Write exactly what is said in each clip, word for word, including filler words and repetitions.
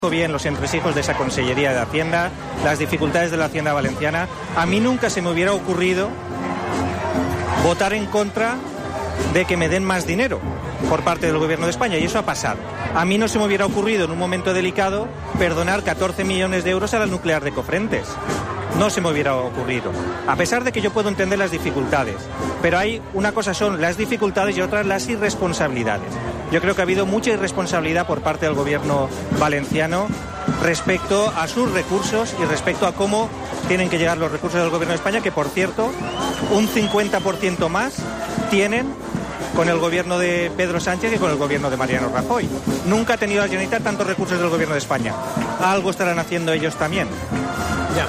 bien los entresijos de esa Consellería de Hacienda, las dificultades de la Hacienda valenciana. A mí nunca se me hubiera ocurrido votar en contra de que me den más dinero por parte del Gobierno de España, y eso ha pasado. A mí no se me hubiera ocurrido en un momento delicado perdonar catorce millones de euros a la nuclear de Cofrentes. No se me hubiera ocurrido, a pesar de que yo puedo entender las dificultades. Pero hay una cosa son las dificultades y otra las irresponsabilidades. Yo creo que ha habido mucha irresponsabilidad por parte del Gobierno valenciano respecto a sus recursos y respecto a cómo tienen que llegar los recursos del Gobierno de España, que por cierto, un cincuenta por ciento más tienen con el gobierno de Pedro Sánchez que con el gobierno de Mariano Rajoy. Nunca ha tenido la Generalitat tantos recursos del Gobierno de España. Algo estarán haciendo ellos también. Ya.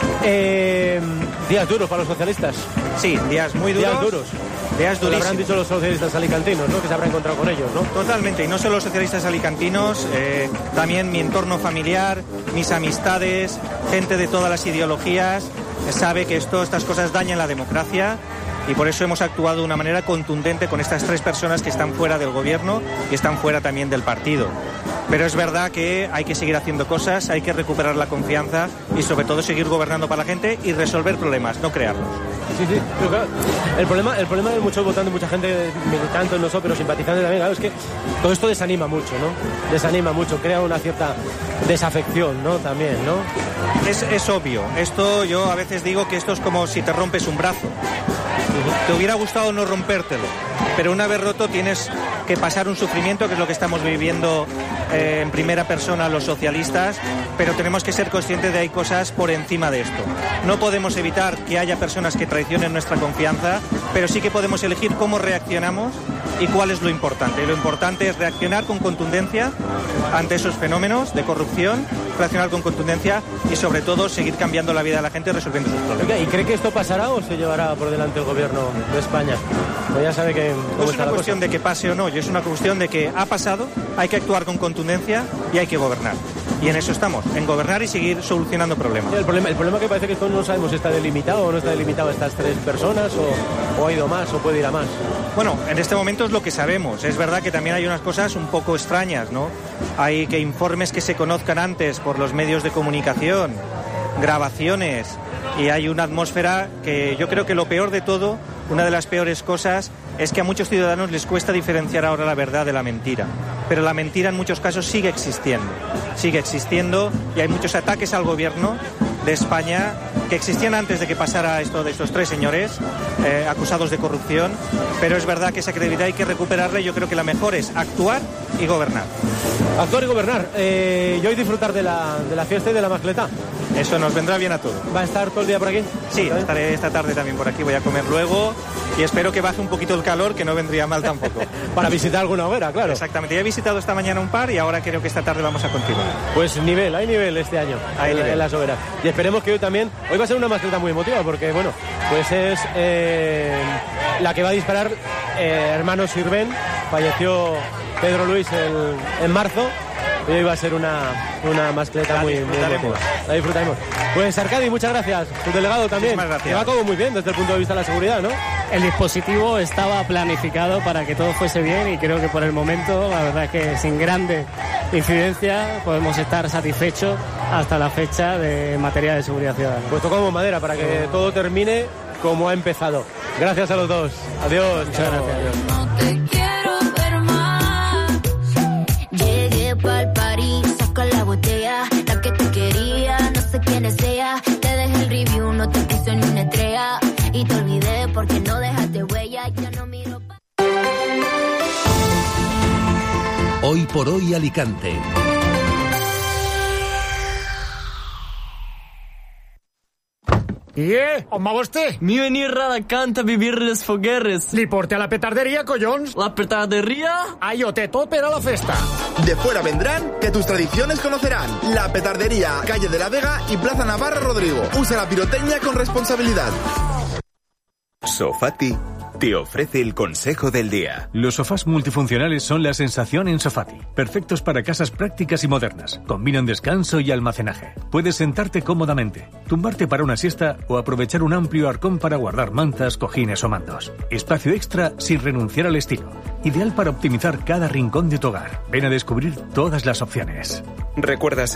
Eh, días duros para los socialistas. Sí, días muy duros. Días duros. Días durísimos. Lo habrán dicho los socialistas alicantinos, ¿no? Que se habrá encontrado con ellos, ¿no? Totalmente, y no solo los socialistas alicantinos, eh, también mi entorno familiar, mis amistades, gente de todas las ideologías, eh, sabe que esto, estas cosas dañan la democracia. Y por eso hemos actuado de una manera contundente con estas tres personas que están fuera del gobierno y están fuera también del partido. Pero es verdad que hay que seguir haciendo cosas, hay que recuperar la confianza y sobre todo seguir gobernando para la gente y resolver problemas, no crearlos. Sí, sí, pero claro, el problema, el problema de muchos votantes, mucha gente militante, no sé, pero simpatizantes también, claro, es que todo esto desanima mucho, ¿no? Desanima mucho, crea una cierta desafección, ¿no? También, ¿no? Es, es obvio, esto yo a veces digo que esto es como si te rompes un brazo. Te hubiera gustado no rompértelo, pero una vez roto tienes que pasar un sufrimiento, que es lo que estamos viviendo eh, en primera persona los socialistas, pero tenemos que ser conscientes de que hay cosas por encima de esto. No podemos evitar que haya personas que traicionen nuestra confianza, pero sí que podemos elegir cómo reaccionamos y cuál es lo importante. Y lo importante es reaccionar con contundencia ante esos fenómenos de corrupción, reaccionar con contundencia y sobre todo seguir cambiando la vida de la gente y resolviendo sus problemas. ¿Y cree que esto pasará o se llevará por delante el gobierno de España? Pues ya sabe que no es una cuestión de que pase o no, es una cuestión de que ha pasado, hay que actuar con contundencia y hay que gobernar. Y en eso estamos, en gobernar y seguir solucionando problemas. Sí, el problema, el problema que parece que esto no sabemos si está delimitado o no está delimitado a estas tres personas o, o ha ido más o puede ir a más. Bueno, en este momento es lo que sabemos. Es verdad que también hay unas cosas un poco extrañas, ¿no? Hay que informes que se conozcan antes por los medios de comunicación, grabaciones, y hay una atmósfera que yo creo que lo peor de todo, una de las peores cosas, es que a muchos ciudadanos les cuesta diferenciar ahora la verdad de la mentira. Pero la mentira en muchos casos sigue existiendo. Sigue existiendo y hay muchos ataques al gobierno de España que existían antes de que pasara esto de estos tres señores eh, acusados de corrupción. Pero es verdad que esa credibilidad hay que recuperarla y yo creo que la mejor es actuar y gobernar. Actuar y gobernar. Eh, y hoy disfrutar de la, de la fiesta y de la mascleta. Eso nos vendrá bien a todos. ¿Va a estar todo el día por aquí? Sí, estaré esta tarde también por aquí, voy a comer luego y espero que baje un poquito el calor, que no vendría mal tampoco. Para visitar alguna hoguera, claro. Exactamente, ya he visitado esta mañana un par y ahora creo que esta tarde vamos a continuar. Pues nivel, hay nivel este año hay en, nivel. en las hogueras. Y esperemos que hoy también, hoy va a ser una mascleta muy emotiva porque, bueno, pues es eh, la que va a disparar eh, hermano Sirven, falleció Pedro Luis el, en marzo. Y hoy va a ser una, una mascleta muy, muy emotiva. La disfrutaremos. Pues Arcadi, muchas gracias. Tu delegado también. Muchas gracias. Que va como muy bien desde el punto de vista de la seguridad, ¿no? El dispositivo estaba planificado para que todo fuese bien y creo que por el momento, la verdad es que sin grande incidencia, podemos estar satisfechos hasta la fecha de materia de seguridad ciudadana. Pues tocamos madera para que todo termine como ha empezado. Gracias a los dos. Adiós. Muchas gracias. Adiós. No te quiero ver más. Llegué pa'l party, saca la botella, la que te quería, no sé quién es ella. Te dejé el review, no te puse ni una estrella. Y te olvidé porque no dejaste huella, ya no miro pa... Hoy por hoy Alicante. Ie, on va vostè? Mi venir d'Alacant a vivir les fogueres. Li porte a la petarderia, collons? La petarderia? Ahí ho té tot per a la festa. De fuera vendrán, que tus tradiciones conocerán. La petardería, calle de la Vega y Plaza Navarra Rodrigo. Usa la pirotecnia con responsabilidad. Sofati te ofrece el consejo del día. Los sofás multifuncionales son la sensación en Sofati. Perfectos para casas prácticas y modernas. Combinan descanso y almacenaje. Puedes sentarte cómodamente, tumbarte para una siesta o aprovechar un amplio arcón para guardar mantas, cojines o mandos. Espacio extra sin renunciar al estilo. Ideal para optimizar cada rincón de tu hogar. Ven a descubrir todas las opciones. ¿Recuerdas